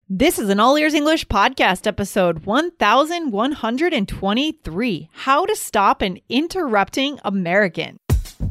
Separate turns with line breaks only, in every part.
This is an All Ears English podcast, episode 1123, How to Stop an Interrupting American.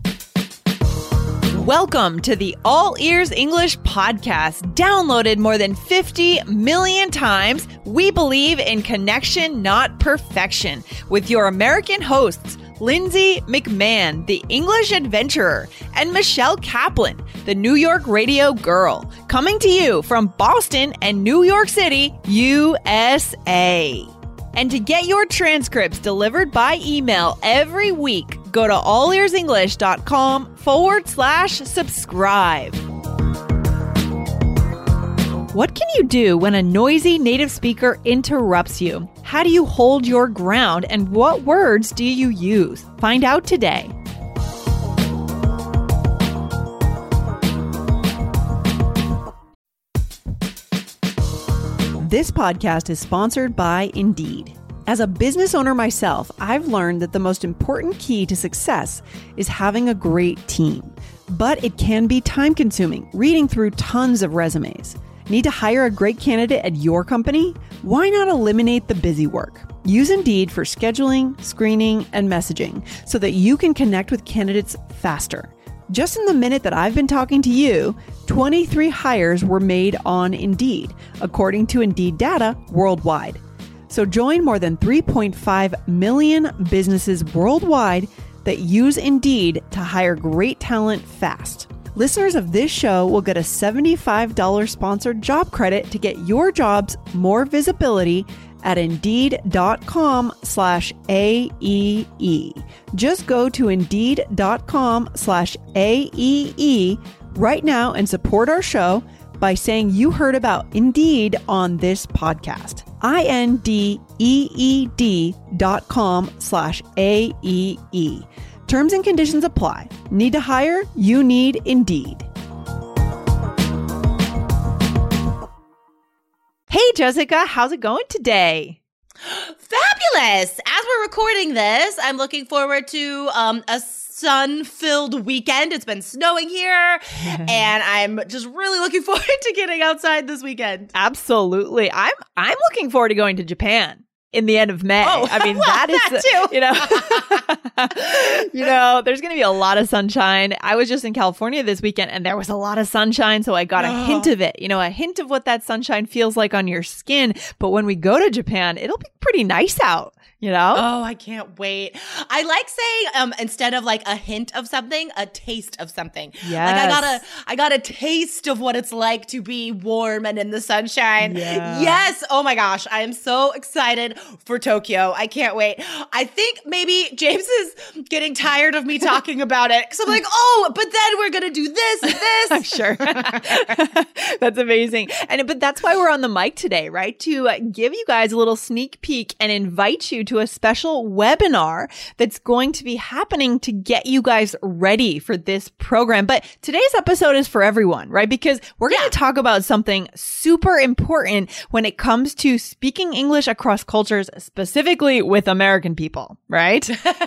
Welcome to the All Ears English podcast, downloaded more than 50 million times. We believe in connection, not perfection, with your American hosts, Lindsay McMahon, the English adventurer, and Michelle Kaplan, the New York radio girl, coming to you from Boston and New York City, USA. And to get your transcripts delivered by email every week, go to allearsenglish.com/subscribe. What can you do when a noisy native speaker interrupts you? How do you hold your ground, and what words do you use? Find out today. This podcast is sponsored by Indeed. As a business owner myself, I've learned that the most important key to success is having a great team. But it can be time-consuming, reading through tons of resumes. Need to hire a great candidate at your company? Why not eliminate the busy work? Use Indeed for scheduling, screening, and messaging so that you can connect with candidates faster. Just in the minute that I've been talking to you, 23 hires were made on Indeed, according to Indeed data worldwide. So join more than 3.5 million businesses worldwide that use Indeed to hire great talent fast. Listeners of this show will get a $75 sponsored job credit to get your jobs more visibility at Indeed.com/AEE. Just go to Indeed.com/AEE right now and support our show by saying you heard about Indeed on this podcast. INDEED.com/AEE. Terms and conditions apply. Need to hire? You need Indeed. Hey, Jessica, how's it going today?
Fabulous! As we're recording this, I'm looking forward to a sun-filled weekend. It's been snowing here, and I'm just really looking forward to getting outside this weekend.
Absolutely. I'm looking forward to going to Japan in the end of May.
Oh,
I mean,
well,
that is,
too.
There's going to be a lot of sunshine. I was just in California this weekend and there was a lot of sunshine. So I got a hint of it, a hint of what that sunshine feels like on your skin. But when we go to Japan, it'll be pretty nice out.
Oh, I can't wait. I like saying instead of like a hint of something, a taste of something.
Yes.
Like I got a taste of what it's like to be warm and in the sunshine.
Yeah.
Yes. Oh my gosh. I am so excited for Tokyo. I can't wait. I think maybe James is getting tired of me talking about it because I'm like, but then we're going to do this and this.
I'm sure. That's amazing. But that's why we're on the mic today, right? To give you guys a little sneak peek and invite you to a special webinar that's going to be happening to get you guys ready for this program. But today's episode is for everyone, right? Because we're going to talk about something super important when it comes to speaking English across cultures, specifically with American people, right?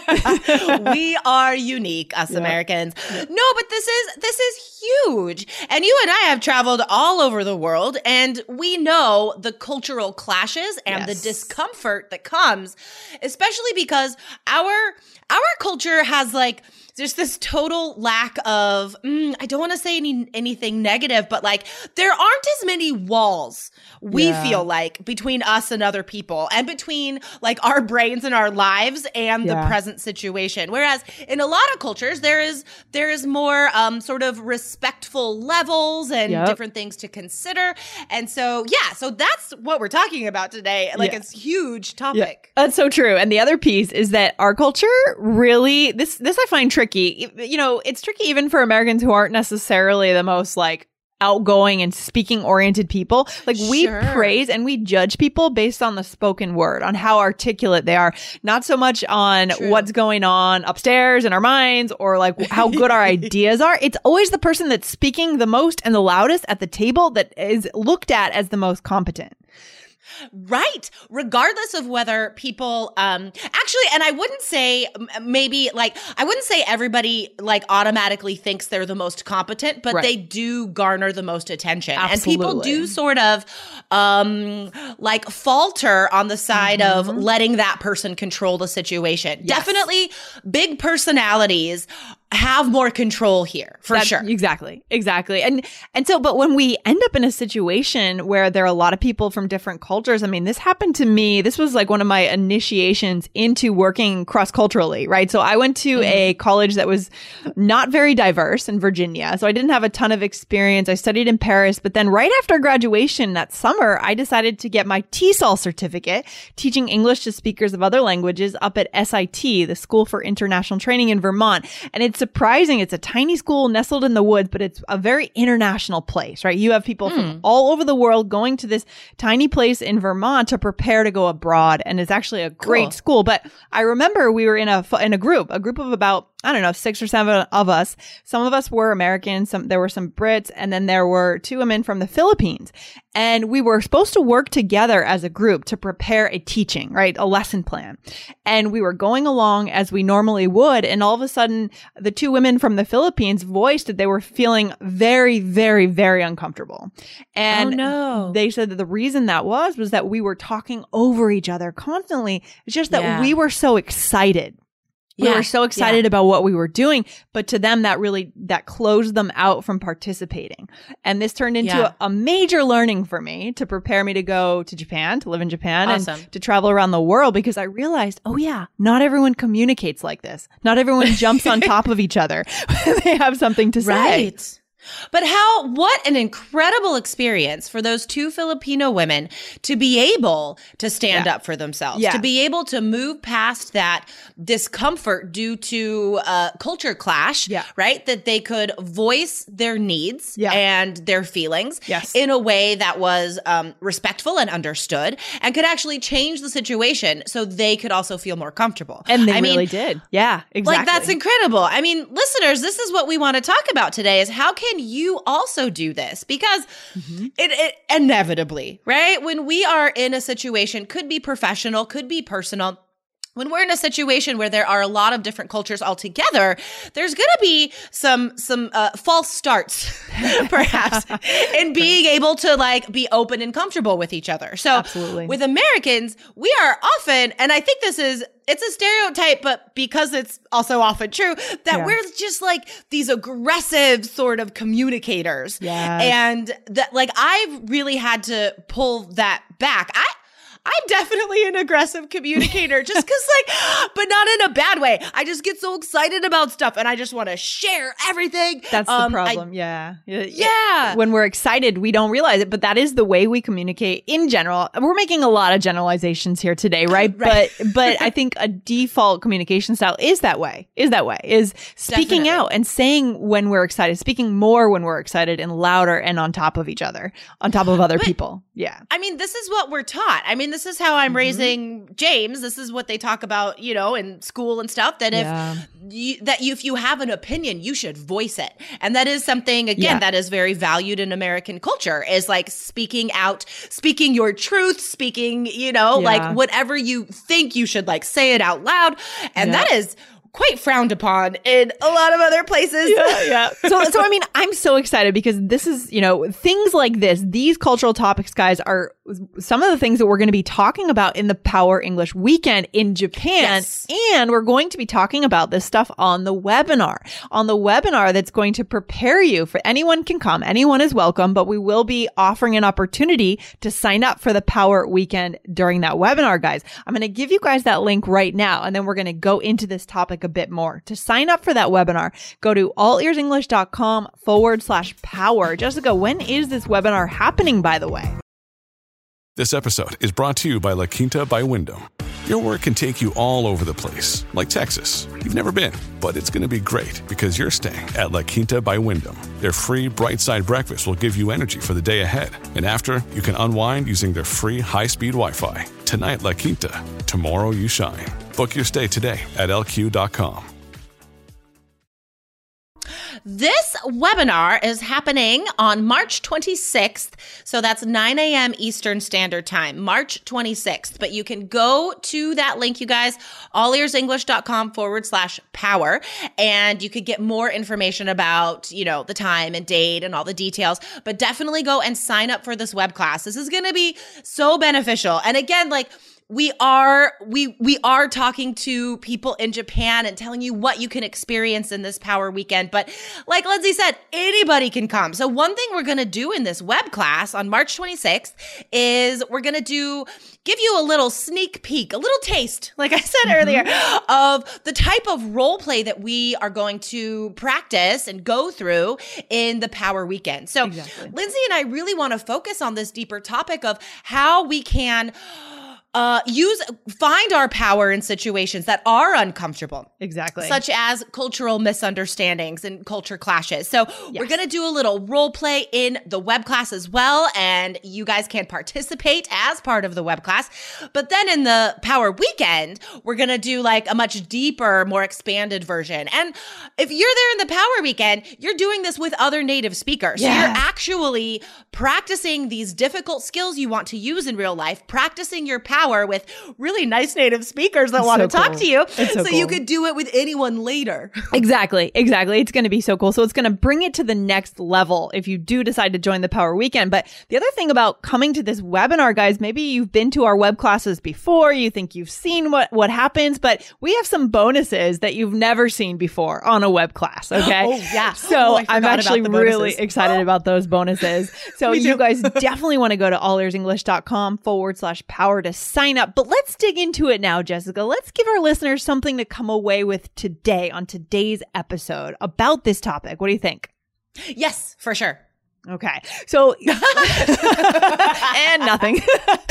We are unique, us Americans. No, but this is huge. And you and I have traveled all over the world, and we know the cultural clashes and the discomfort that comes, especially because our culture has there's this total lack of, I don't want to say anything negative, but there aren't as many walls we feel like between us and other people and between our brains and our lives and the present situation. Whereas in a lot of cultures, there is more sort of respectful levels and different things to consider. And so that's what we're talking about today. It's a huge topic.
Yeah. That's so true. And the other piece is that our culture really, this I find tricky. It's tricky even for Americans who aren't necessarily the most outgoing and speaking oriented people. We praise and we judge people based on the spoken word, on how articulate they are, not so much on what's going on upstairs in our minds or how good our ideas are. It's always the person that's speaking the most and the loudest at the table that is looked at as the most competent.
Right. Regardless of whether people, actually, and I wouldn't say I wouldn't say everybody like automatically thinks they're the most competent, but they do garner the most attention.
Absolutely.
And people do sort of, like falter on the side of letting that person control the situation. Yes. Definitely big personalities have more control here for sure.
Exactly. And so, but when we end up in a situation where there are a lot of people from different cultures, I mean, this happened to me. This was like one of my initiations into working cross-culturally, right? So I went to a college that was not very diverse in Virginia. So I didn't have a ton of experience. I studied in Paris, but then right after graduation that summer, I decided to get my TESOL certificate, teaching English to speakers of other languages, up at SIT, the School for International Training in Vermont. And it's surprising. It's a tiny school nestled in the woods, but it's a very international place, right? You have people from all over the world going to this tiny place in Vermont to prepare to go abroad. And it's actually a great school. But I remember we were in a group of about, I don't know, 6 or 7 of us. Some of us were Americans. There were some Brits, and then there were 2 women from the Philippines. And we were supposed to work together as a group to prepare a teaching, right? A lesson plan. And we were going along as we normally would. And all of a sudden, the 2 women from the Philippines voiced that they were feeling very, very, very uncomfortable. And they said that the reason that was that we were talking over each other constantly. It's just that we were so excited. We were so excited about what we were doing, but to them that closed them out from participating. And this turned into a major learning for me to prepare me to go to Japan, to live in Japan and to travel around the world, because I realized, not everyone communicates like this. Not everyone jumps on top of each other when they have something to say.
Right. But what an incredible experience for those 2 Filipino women to be able to stand up for themselves, to be able to move past that discomfort due to culture clash, right? That they could voice their needs and their feelings in a way that was respectful and understood, and could actually change the situation so they could also feel more comfortable.
And they really did. Yeah, exactly.
Like, that's incredible. I mean, listeners, this is what we want to talk about today, is how can you also do this? Because it inevitably, right? When we are in a situation, could be professional, could be personal, when we're in a situation where there are a lot of different cultures all together, there's going to be some false starts, perhaps, in being able to like be open and comfortable with each other. So with Americans, we are often, and I think it's a stereotype, but because it's also often true, that we're just like these aggressive sort of communicators. And that, like, I've really had to pull that back. I'm definitely an aggressive communicator, just because, like, but not in a bad way. I just get so excited about stuff and I just want to share everything.
That's the problem. When we're excited, we don't realize it, but that is the way we communicate in general. We're making a lot of generalizations here today, right? But I think a default communication style is speaking out and saying when we're excited, speaking more when we're excited and louder and on top of each other, on top of other people. Yeah.
I mean, this is what we're taught. I mean, this is how I'm raising James. This is what they talk about, in school and stuff, that if you have an opinion, you should voice it. And that is something, again, that is very valued in American culture, is like speaking out, speaking your truth, speaking, like whatever you think, you should like say it out loud. And that is quite frowned upon in a lot of other places.
So I mean, I'm so excited because this is, things like this, these cultural topics, guys, are some of the things that we're going to be talking about in the Power English Weekend in Japan. And we're going to be talking about this stuff on the webinar. That's going to prepare you for, anyone can come, anyone is welcome, but we will be offering an opportunity to sign up for the Power Weekend during that webinar, guys. I'm going to give you guys that link right now, and then we're going to go into this topic a bit more. To sign up for that webinar, go to allearsenglish.com/power. Jessica, when is this webinar happening, by the way?
This episode is brought to you by La Quinta by Wyndham. Your work can take you all over the place, like Texas. You've never been, but it's going to be great because you're staying at La Quinta by Wyndham. Their free Bright Side breakfast will give you energy for the day ahead. And after, you can unwind using their free high-speed Wi-Fi. Tonight, La Quinta. Tomorrow, you shine. Book your stay today at lq.com.
This webinar is happening on March 26th. So that's 9 a.m. Eastern Standard Time, March 26th. But you can go to that link, you guys, allearsenglish.com/power. And you could get more information about, the time and date and all the details. But definitely go and sign up for this web class. This is going to be so beneficial. And again, we are talking to people in Japan and telling you what you can experience in this Power Weekend. But like Lindsay said, anybody can come. So one thing we're going to do in this web class on March 26th is we're going to give you a little sneak peek, a little taste, like I said earlier, of the type of role play that we are going to practice and go through in the Power Weekend. So Lindsay and I really want to focus on this deeper topic of how we can find our power in situations that are uncomfortable.
Exactly.
Such as cultural misunderstandings and culture clashes. So we're going to do a little role play in the web class as well. And you guys can participate as part of the web class. But then in the Power Weekend, we're going to do a much deeper, more expanded version. And if you're there in the Power Weekend, you're doing this with other native speakers.
Yeah.
So you're actually practicing these difficult skills you want to use in real life, practicing your power with really nice native speakers that want to talk to you. So you could do it with anyone later.
Exactly. It's going to be so cool. So it's going to bring it to the next level if you do decide to join the Power Weekend. But the other thing about coming to this webinar, guys, maybe you've been to our web classes before, you think you've seen what happens, but we have some bonuses that you've never seen before on a web class. Okay.
Oh, yeah.
So I'm actually really excited about those bonuses. So you guys definitely want to go to allearsenglish.com/power to sign up. But let's dig into it now, Jessica. Let's give our listeners something to come away with today on today's episode about this topic. What do you think?
Yes, for sure.
Okay. So, and nothing.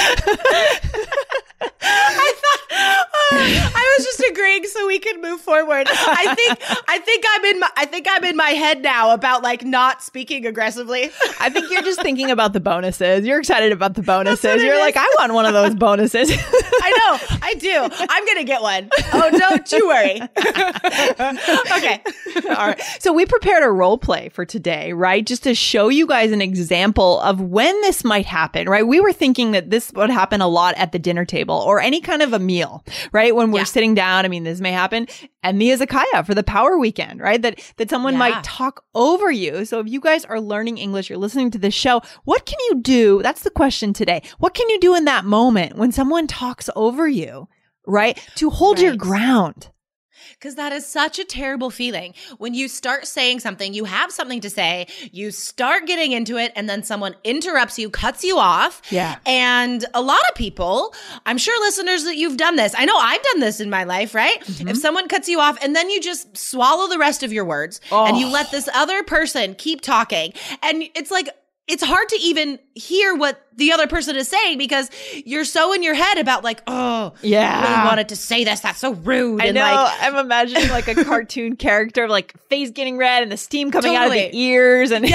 I was just agreeing so we could move forward. I think I'm in my head now about not speaking aggressively.
I think you're just thinking about the bonuses. You're excited about the bonuses. You're like, I want one of those bonuses.
I know. I do. I'm going to get one. Oh, don't you worry. Okay.
All right. So we prepared a role play for today, right? Just to show you guys an example of when this might happen, right? We were thinking that this would happen a lot at the dinner table or any kind of a meal, right? When we're sitting down, this may happen. And the izakaya for the Power Weekend, right? That someone might talk over you. So if you guys are learning English, you're listening to this show, what can you do? That's the question today. What can you do in that moment when someone talks over you, right? To hold your ground.
Because that is such a terrible feeling. When you start saying something, you have something to say, you start getting into it, and then someone interrupts you, cuts you off.
Yeah.
And a lot of people, I'm sure listeners that you've done this. I know I've done this in my life, right? If someone cuts you off and then you just swallow the rest of your words and you let this other person keep talking. And it's hard to even hear what the other person is saying because you're so in your head about I really wanted to say this. That's so rude.
I know. I'm imagining a cartoon character of face getting red and the steam coming out of the ears and you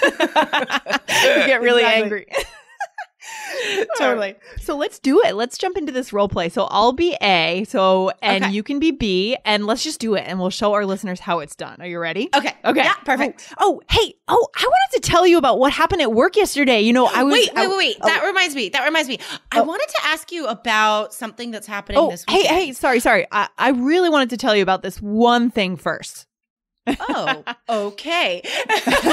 get really angry.
Totally.
So let's do it. Let's jump into this role play. So I'll be A, and you can be B, and let's just do it, and we'll show our listeners how it's done. Are you ready?
Okay.
Yeah,
perfect.
Hey, I wanted to tell you about what happened at work yesterday. I was
Wait. That reminds me. I wanted to ask you about something that's happening this weekend.
Hey, sorry. I really wanted to tell you about this one thing first.
Oh, okay.
See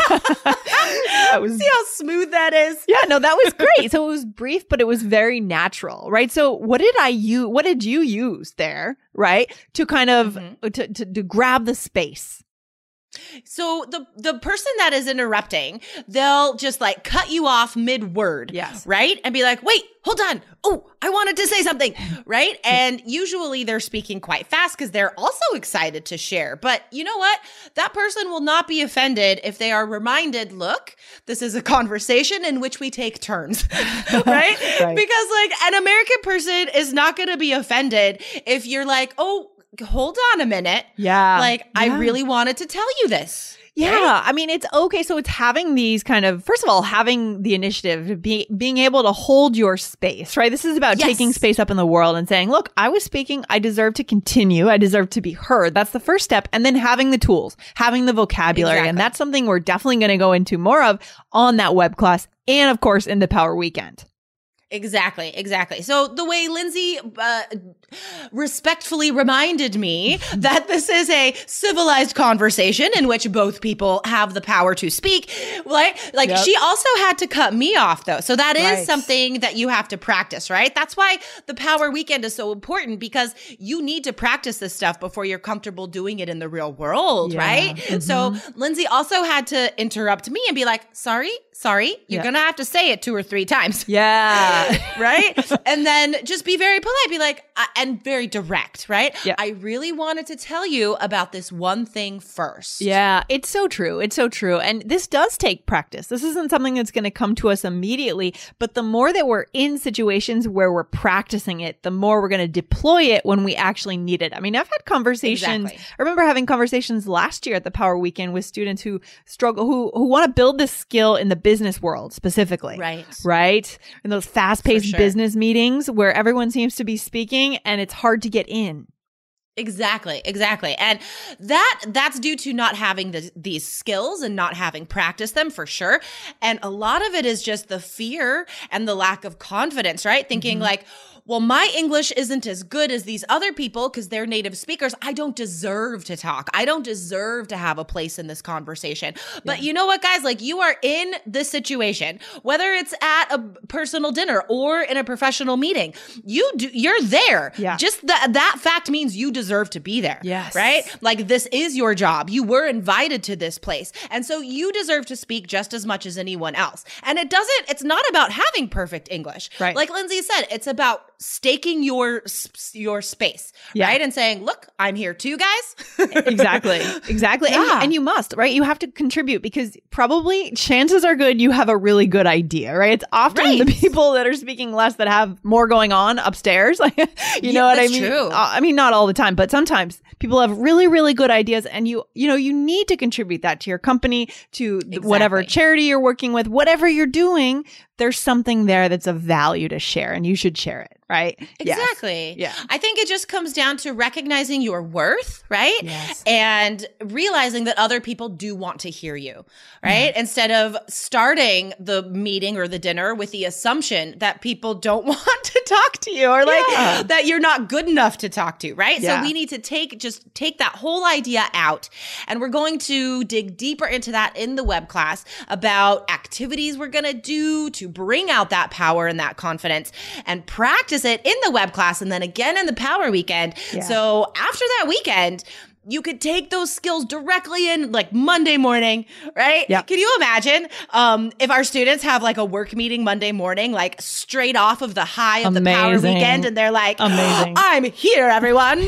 how smooth that is?
Yeah, no, that was great. So it was brief, but it was very natural, right? So what did you use there, right? To kind of to grab the space.
So the person that is interrupting, they'll just cut you off mid-word.
Yes.
Right? And be like, wait, hold on. Oh, I wanted to say something. Right? And usually they're speaking quite fast because they're also excited to share. But you know what? That person will not be offended if they are reminded, look, this is a conversation in which we take turns. Right? Because an American person is not going to be offended if you're like, oh, hold on a minute.
Yeah.
I really wanted to tell you this.
Yeah.
Right?
I mean, it's okay. So it's having these kind of, first of all, having the initiative, being able to hold your space, right? This is about taking space up in the world and saying, look, I was speaking. I deserve to continue. I deserve to be heard. That's the first step. And then having the tools, having the vocabulary. And that's something we're definitely going to go into more of on that web class. And of course, in the Power Weekend.
Exactly. So the way Lindsay respectfully reminded me that this is a civilized conversation in which both people have the power to speak, right? Like she also had to cut me off though. So that is something that you have to practice, right? That's why the Power Weekend is so important, because you need to practice this stuff before you're comfortable doing it in the real world, right? Mm-hmm. So Lindsay also had to interrupt me and be like, sorry, you're going to have to say it 2 or 3 times.
Yeah.
Right? And then just be very polite, be like, and very direct, right?
Yeah.
I really wanted to tell you about this one thing first.
Yeah, it's so true. It's so true. And this does take practice. This isn't something that's going to come to us immediately, but the more that we're in situations where we're practicing it, the more we're going to deploy it when we actually need it. I mean, I've had conversations. I remember having conversations last year at the Power Weekend with students who struggle, who want to build this skill in the business world specifically. Right? In those fast-paced business meetings where everyone seems to be speaking and it's hard to get in.
Exactly. And that's due to not having these skills and not having practiced them, for sure. And a lot of it is just the fear and the lack of confidence, right? Thinking like, well, my English isn't as good as these other people because they're native speakers. I don't deserve to talk. I don't deserve to have a place in this conversation. But you know what, guys? Like, you are in this situation, whether it's at a personal dinner or in a professional meeting, you're there. Yeah. Just that fact means you deserve to be there.
Yes.
Right? Like, this is your job. You were invited to this place. And so you deserve to speak just as much as anyone else. And it's not about having perfect English.
Right.
Like Lindsay said, it's about staking your space, right? And saying, look, I'm here too, guys.
Exactly. Yeah. And you must, right? You have to contribute, because probably chances are good you have a really good idea, right? It's often the people that are speaking less that have more going on upstairs. You know what I mean?
True.
I mean, not all the time, but sometimes people have really, really good ideas, and you need to contribute that to your company, to whatever charity you're working with, whatever you're doing. There's something there that's of value to share, and you should share it, right?
Exactly.
Yes. Yeah.
I think it just comes down to recognizing your worth, right?
Yes.
And realizing that other people do want to hear you, right? Instead of starting the meeting or the dinner with the assumption that people don't want to talk to you, or that you're not good enough to talk to, right?
Yeah.
So we need to take that whole idea out, and we're going to dig deeper into that in the web class about activities we're going to do to bring out that power and that confidence, and practice it in the web class and then again in the Power Weekend.
Yeah.
So after that weekend, you could take those skills directly in like Monday morning, right?
Yeah.
Can you imagine if our students have like a work meeting Monday morning, like straight off of the high of the Power Weekend, and they're like,
amazing.
I'm here, everyone.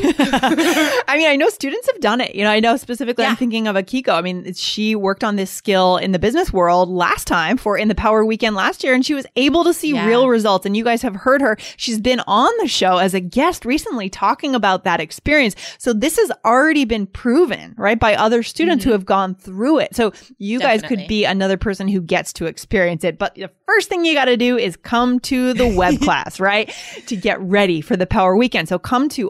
I mean, I know students have done it. I know specifically I'm thinking of Akiko. I mean, she worked on this skill in the business world last time in the Power Weekend last year, and she was able to see real results. And you guys have heard her. She's been on the show as a guest recently talking about that experience. So this has already been proven, right, by other students who have gone through it. So you guys could be another person who gets to experience it. But the first thing you got to do is come to the web class, right, to get ready for the Power Weekend. So come to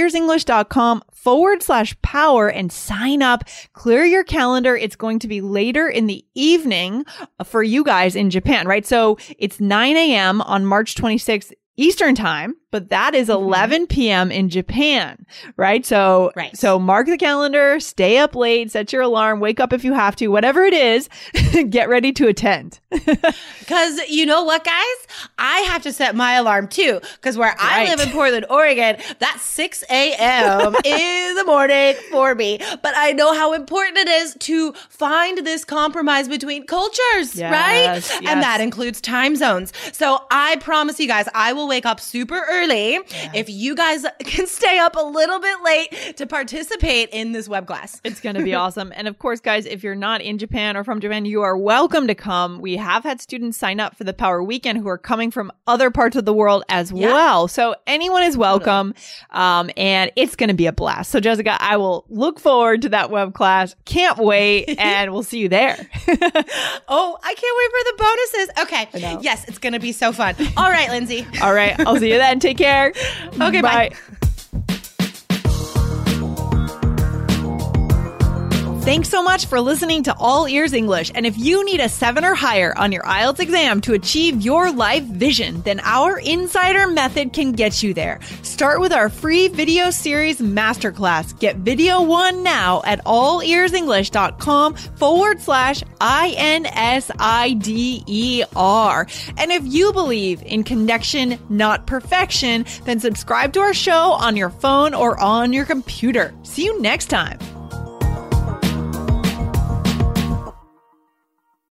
allearsenglish.com/power and sign up. Clear your calendar. It's going to be later in the evening for you guys in Japan, right? So it's 9 a.m. on March 26th Eastern time, but that is 11 p.m. in Japan, right? So mark the calendar, stay up late, set your alarm, wake up if you have to, whatever it is, get ready to attend.
Because you know what, guys? I have to set my alarm too, because where I live in Portland, Oregon, that's 6 a.m. in the morning for me. But I know how important it is to find this compromise between cultures, right?
Yes.
And that includes time zones. So I promise you guys, I will wake up super early early if you guys can stay up a little bit late to participate in this web class.
It's going to be awesome. And of course, guys, if you're not in Japan or from Japan, you are welcome to come. We have had students sign up for the Power Weekend who are coming from other parts of the world as well. So anyone is welcome. And it's going to be a blast. So Jessica, I will look forward to that web class. Can't wait. And we'll see you there.
Oh, I can't wait for the bonuses. Okay. Yes, it's going to be so fun. All right, Lindsay.
All right. I'll see you then. Take care.
Okay, bye.
Thanks so much for listening to All Ears English. And if you need a 7 or higher on your IELTS exam to achieve your life vision, then our Insider Method can get you there. Start with our free video series masterclass. Get video 1 now at allearsenglish.com/INSIDER. And if you believe in connection, not perfection, then subscribe to our show on your phone or on your computer. See you next time.